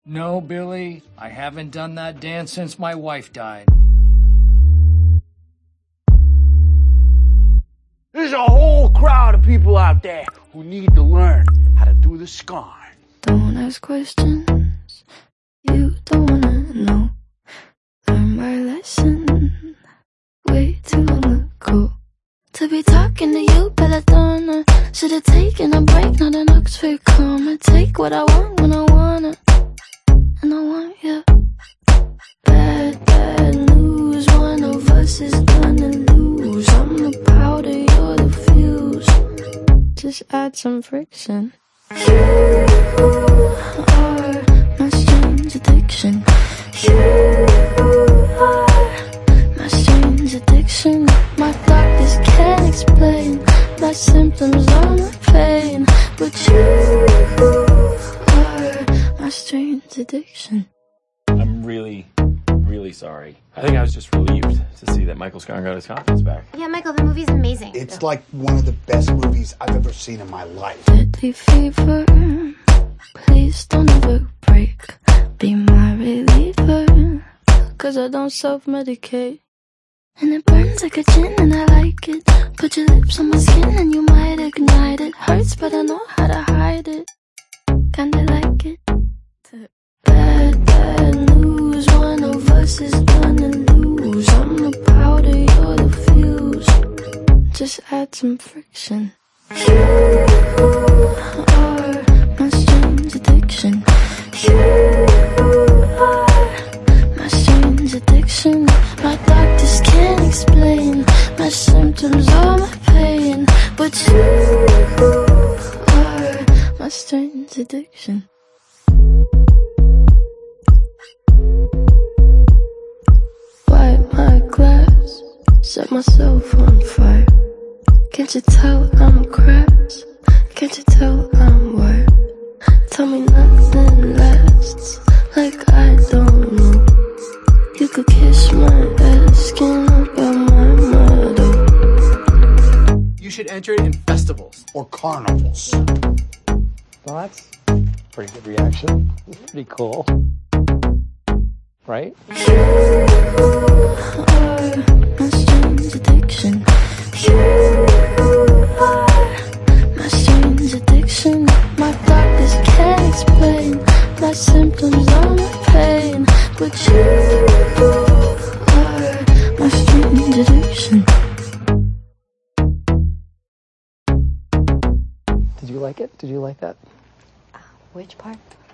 No, Billy, I haven't done that dance since my wife died. There's a whole crowd of people out there who need to learn how to do the scarn. Don't ask questions you don't wanna know. Learn my lesson way too long ago. To be talking to you, Belladonna. Should've taken a break, not an Oxford comma. Take what I want when I want it, and I want you. Bad, bad news, one of us is gonna lose. I'm the powder, you're the fuse. Just add some friction. You are my strange addiction. You are my strange addiction. My doctors can't explain my symptoms or my pain, but you are my strange addiction. I'm really sorry. I think I was just relieved to see that Michael Scarn got his confidence back. Yeah, Michael, the movie's amazing. It's like one of the best movies I've ever seen in my life. Deadly fever, please don't ever break. Be my reliever, 'cause I don't self-medicate. And it burns like a gin and I like it. Put your lips on my skin and you might ignite it. Hurts but I know how to hide it. Kinda like it. Bad, bad news, one of us is gonna lose. I'm the powder, you're the fuse. Just add some friction. You are my strange addiction. You are my strange addiction. My doctors can't explain my symptoms or my pain, but you are my strange addiction. Wipe my glass, set myself on fire. Can't you tell I'm cracked? Can't you tell I'm wired? Tell me nothing lasts, like I don't know. You could kiss my ass, skin about my motto. You should enter it in festivals. Or carnivals. Well, that's a pretty good reaction. Pretty cool. Right? You are my strange addiction. You are my strange addiction. My doctors can't explain my symptoms or my pain, but you are my strange addiction. Did you like it? Did you like that? Which part?